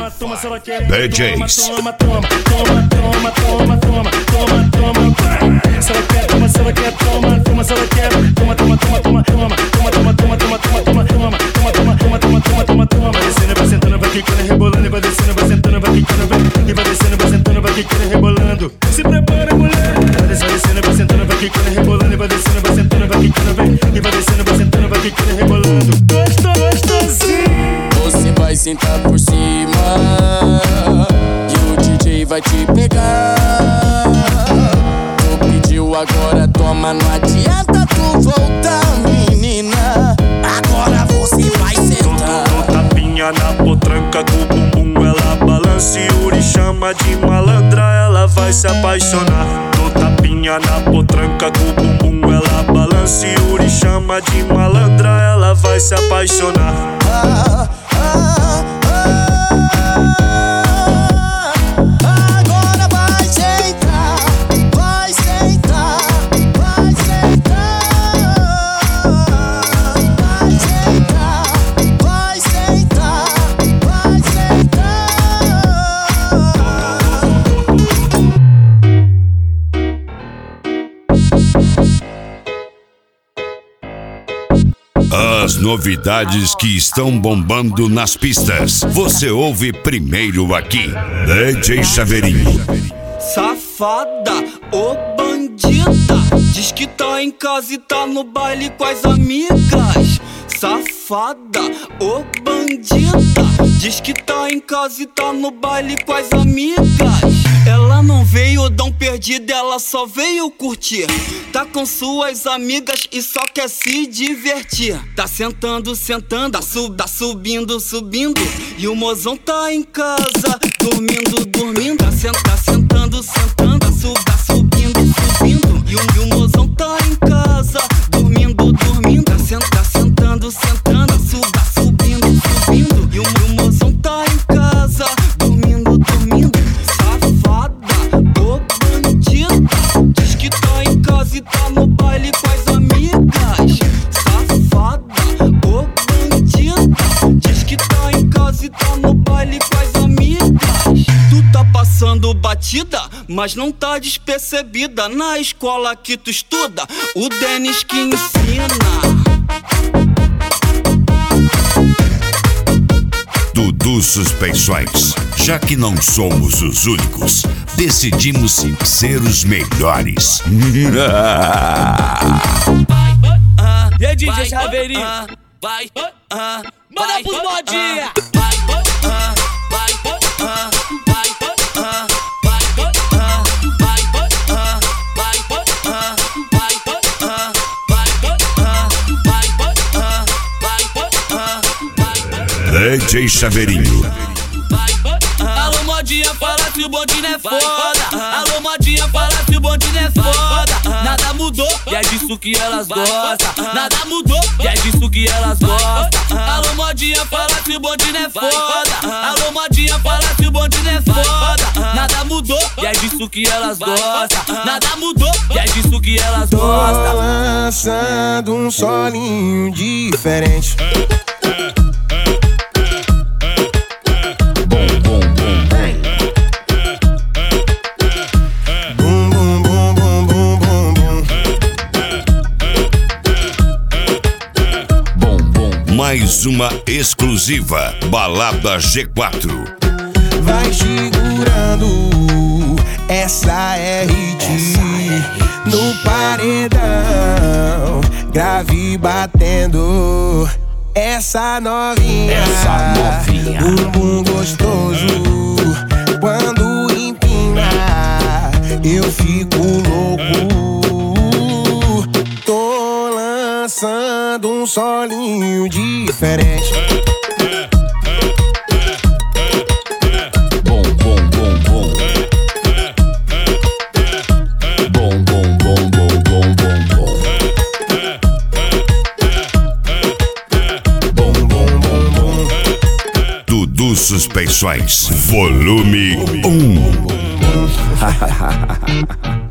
DJs. Se ela quer, toma, se ela quer, toma, toma, se ela quer, toma, toma, toma, toma, toma, toma, toma, toma, toma, toma, toma, toma, toma, toma, toma, toma, toma, toma. Vai descendo, vai sentando, vai quicando, rebolando, vai descendo, vai sentando, vai quicando, e vai descendo, vai sentando, vai quicando, rebolando. Se prepara, mulher. Vai descendo, vai sentando, vai quicando, rebolando, vai descendo, vai sentando, vai quicando, e vai descendo, vai sentando, vai quicando, rebolando. Gostosinho. Você vai sentar por cima e o DJ vai te pegar. Tu pediu, agora toma, não adianta tu voltar, menina. Agora você vai sentar. Dou tapinha na potranca com o bumbum, ela balança e Yuri chama de malandra, ela vai se apaixonar. Dou tapinha na potranca com o bumbum, ela balança e Yuri chama de malandra, ela vai se apaixonar. Agora vai sentar, vai sentar, vai sentar, vai sentar, vai sentar, vai sentar. As novidades que estão bombando nas pistas, você ouve primeiro aqui. DJ Chaveirinho. Safada, ô bandida, diz que tá em casa e tá no baile com as amigas. Safada, ô bandida, diz que tá em casa e tá no baile com as amigas. Ela não veio dão perdida, ela só veio curtir. Tá com suas amigas e só quer se divertir. Tá sentando, sentando, tá subindo, subindo. E o mozão tá em casa, dormindo, dormindo. Tá sentando, sentando, tá subindo, subindo. E o mozão tá em casa, dormindo, dormindo. Tá sentando, sentando, tá subindo, subindo. E o mozão tá em casa, dormindo, dormindo. Safada, ô bandida, diz que tá em casa e tá no baile com as amigas. Safada, ô bandida, diz que tá em casa e tá no baile com as amigas. Tu tá passando batida, mas não tá despercebida. Na escola que tu estuda, o Denis que ensina. Dudu Suspeições. Já que não somos os únicos, decidimos ser os melhores. E aí, DJ Chaveirinho? Vai, manda pros modinha. DJ Chaveirinho. Alô, modinha, fala se o bonde não é foda. Alô, modinha, fala se o bonde não é foda. Nada mudou, e é disso que elas gostam. Nada mudou, e é disso que elas gostam. Alô, modinha, fala se o bonde não é foda. Alô, modinha, fala se o bonde não é foda. Nada mudou, e é disso que elas gostam. Nada mudou, e é disso que elas gostam. Tô lançando um solinho diferente. Mais uma exclusiva Balada G4. Vai segurando essa RT no paredão, grave batendo essa novinha, bumbum gostoso. Quando empina, eu fico louco. Tô lançando um solinho diferente. Bom, bom, bom, bom. Bom, bom, bom, bom, bom, bom, bom. Bom, bom, bom, bom. Dudu Suspeições, volume 1.